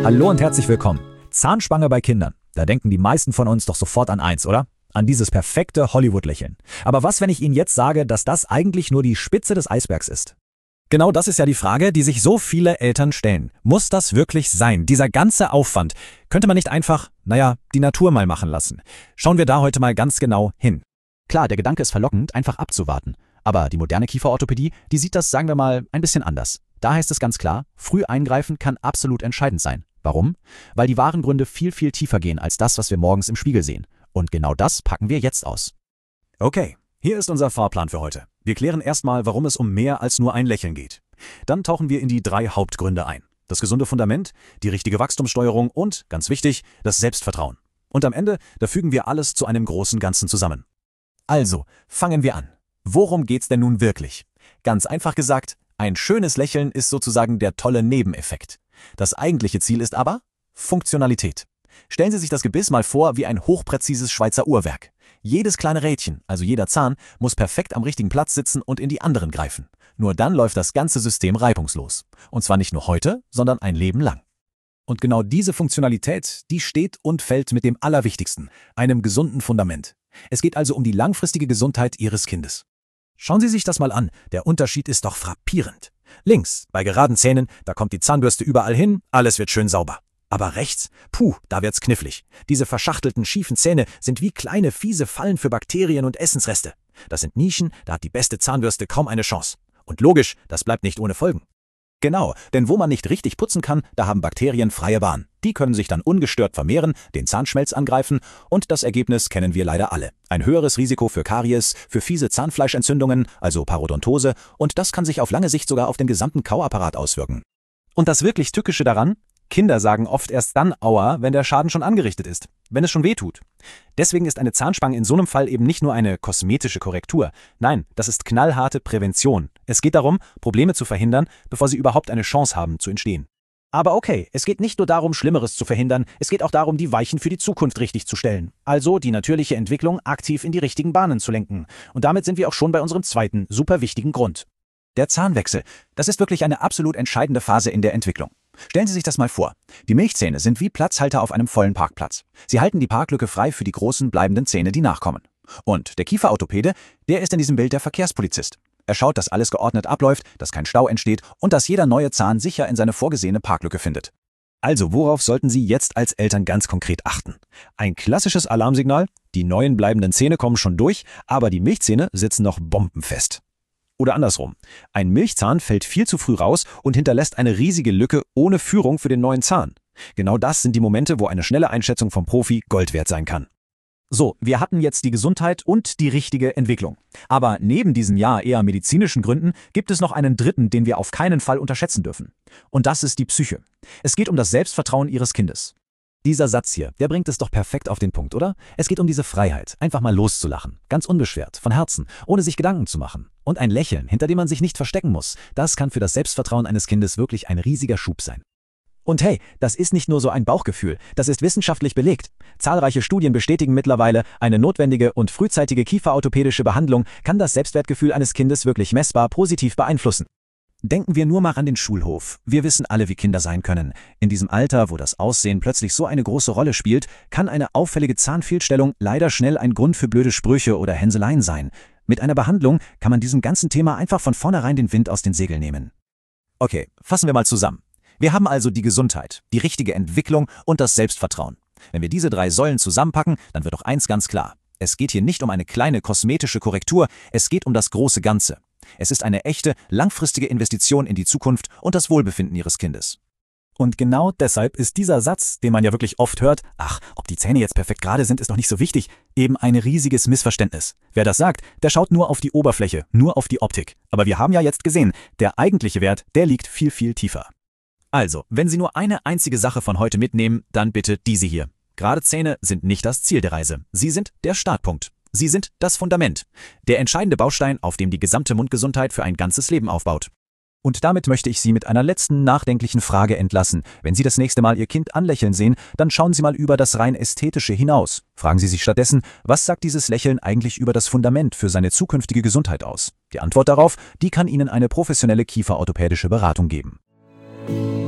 Hallo und herzlich willkommen. Zahnspange bei Kindern. Da denken die meisten von uns doch sofort an eins, oder? An dieses perfekte Hollywood-Lächeln. Aber was, wenn ich Ihnen jetzt sage, dass das eigentlich nur die Spitze des Eisbergs ist? Genau das ist ja die Frage, die sich so viele Eltern stellen. Muss das wirklich sein? Dieser ganze Aufwand. Könnte man nicht einfach, die Natur mal machen lassen? Schauen wir da heute mal ganz genau hin. Klar, der Gedanke ist verlockend, einfach abzuwarten. Aber die moderne Kieferorthopädie, die sieht das, sagen wir mal, ein bisschen anders. Da heißt es ganz klar, früh eingreifen kann absolut entscheidend sein. Warum? Weil die wahren Gründe viel, viel tiefer gehen als das, was wir morgens im Spiegel sehen. Und genau das packen wir jetzt aus. Okay, hier ist unser Fahrplan für heute. Wir klären erstmal, warum es um mehr als nur ein Lächeln geht. Dann tauchen wir in die 3 Hauptgründe ein. Das gesunde Fundament, die richtige Wachstumssteuerung und, ganz wichtig, das Selbstvertrauen. Und am Ende, da fügen wir alles zu einem großen Ganzen zusammen. Also, fangen wir an. Worum geht's denn nun wirklich? Ganz einfach gesagt, ein schönes Lächeln ist sozusagen der tolle Nebeneffekt. Das eigentliche Ziel ist aber Funktionalität. Stellen Sie sich das Gebiss mal vor wie ein hochpräzises Schweizer Uhrwerk. Jedes kleine Rädchen, also jeder Zahn, muss perfekt am richtigen Platz sitzen und in die anderen greifen. Nur dann läuft das ganze System reibungslos. Und zwar nicht nur heute, sondern ein Leben lang. Und genau diese Funktionalität, die steht und fällt mit dem Allerwichtigsten, einem gesunden Fundament. Es geht also um die langfristige Gesundheit Ihres Kindes. Schauen Sie sich das mal an, der Unterschied ist doch frappierend. Links, bei geraden Zähnen, da kommt die Zahnbürste überall hin, alles wird schön sauber. Aber rechts, da wird's knifflig. Diese verschachtelten, schiefen Zähne sind wie kleine, fiese Fallen für Bakterien und Essensreste. Das sind Nischen, da hat die beste Zahnbürste kaum eine Chance. Und logisch, das bleibt nicht ohne Folgen. Genau, denn wo man nicht richtig putzen kann, da haben Bakterien freie Bahn. Die können sich dann ungestört vermehren, den Zahnschmelz angreifen und das Ergebnis kennen wir leider alle. Ein höheres Risiko für Karies, für fiese Zahnfleischentzündungen, also Parodontose, und das kann sich auf lange Sicht sogar auf den gesamten Kauapparat auswirken. Und das wirklich Tückische daran? Kinder sagen oft erst dann Aua, wenn der Schaden schon angerichtet ist, wenn es schon weh tut. Deswegen ist eine Zahnspange in so einem Fall eben nicht nur eine kosmetische Korrektur. Nein, das ist knallharte Prävention. Es geht darum, Probleme zu verhindern, bevor sie überhaupt eine Chance haben zu entstehen. Aber okay, es geht nicht nur darum, Schlimmeres zu verhindern, es geht auch darum, die Weichen für die Zukunft richtig zu stellen. Also die natürliche Entwicklung aktiv in die richtigen Bahnen zu lenken. Und damit sind wir auch schon bei unserem zweiten, super wichtigen Grund. Der Zahnwechsel. Das ist wirklich eine absolut entscheidende Phase in der Entwicklung. Stellen Sie sich das mal vor. Die Milchzähne sind wie Platzhalter auf einem vollen Parkplatz. Sie halten die Parklücke frei für die großen bleibenden Zähne, die nachkommen. Und der Kieferorthopäde, der ist in diesem Bild der Verkehrspolizist. Er schaut, dass alles geordnet abläuft, dass kein Stau entsteht und dass jeder neue Zahn sicher in seine vorgesehene Parklücke findet. Also worauf sollten Sie jetzt als Eltern ganz konkret achten? Ein klassisches Alarmsignal, die neuen bleibenden Zähne kommen schon durch, aber die Milchzähne sitzen noch bombenfest. Oder andersrum, ein Milchzahn fällt viel zu früh raus und hinterlässt eine riesige Lücke ohne Führung für den neuen Zahn. Genau das sind die Momente, wo eine schnelle Einschätzung vom Profi Gold wert sein kann. So, wir hatten jetzt die Gesundheit und die richtige Entwicklung. Aber neben diesen eher medizinischen Gründen gibt es noch einen dritten, den wir auf keinen Fall unterschätzen dürfen. Und das ist die Psyche. Es geht um das Selbstvertrauen Ihres Kindes. Dieser Satz hier, der bringt es doch perfekt auf den Punkt, oder? Es geht um diese Freiheit, einfach mal loszulachen, ganz unbeschwert, von Herzen, ohne sich Gedanken zu machen. Und ein Lächeln, hinter dem man sich nicht verstecken muss, das kann für das Selbstvertrauen eines Kindes wirklich ein riesiger Schub sein. Und hey, das ist nicht nur so ein Bauchgefühl, das ist wissenschaftlich belegt. Zahlreiche Studien bestätigen mittlerweile, eine notwendige und frühzeitige kieferorthopädische Behandlung kann das Selbstwertgefühl eines Kindes wirklich messbar positiv beeinflussen. Denken wir nur mal an den Schulhof. Wir wissen alle, wie Kinder sein können. In diesem Alter, wo das Aussehen plötzlich so eine große Rolle spielt, kann eine auffällige Zahnfehlstellung leider schnell ein Grund für blöde Sprüche oder Hänseleien sein. Mit einer Behandlung kann man diesem ganzen Thema einfach von vornherein den Wind aus den Segeln nehmen. Okay, fassen wir mal zusammen. Wir haben also die Gesundheit, die richtige Entwicklung und das Selbstvertrauen. Wenn wir diese 3 Säulen zusammenpacken, dann wird doch eins ganz klar. Es geht hier nicht um eine kleine kosmetische Korrektur, es geht um das große Ganze. Es ist eine echte, langfristige Investition in die Zukunft und das Wohlbefinden Ihres Kindes. Und genau deshalb ist dieser Satz, den man ja wirklich oft hört, ach, ob die Zähne jetzt perfekt gerade sind, ist doch nicht so wichtig, eben ein riesiges Missverständnis. Wer das sagt, der schaut nur auf die Oberfläche, nur auf die Optik. Aber wir haben ja jetzt gesehen, der eigentliche Wert, der liegt viel, viel tiefer. Also, wenn Sie nur eine einzige Sache von heute mitnehmen, dann bitte diese hier. Gerade Zähne sind nicht das Ziel der Reise. Sie sind der Startpunkt. Sie sind das Fundament. Der entscheidende Baustein, auf dem die gesamte Mundgesundheit für ein ganzes Leben aufbaut. Und damit möchte ich Sie mit einer letzten nachdenklichen Frage entlassen. Wenn Sie das nächste Mal Ihr Kind anlächeln sehen, dann schauen Sie mal über das rein Ästhetische hinaus. Fragen Sie sich stattdessen, was sagt dieses Lächeln eigentlich über das Fundament für seine zukünftige Gesundheit aus? Die Antwort darauf, die kann Ihnen eine professionelle kieferorthopädische Beratung geben.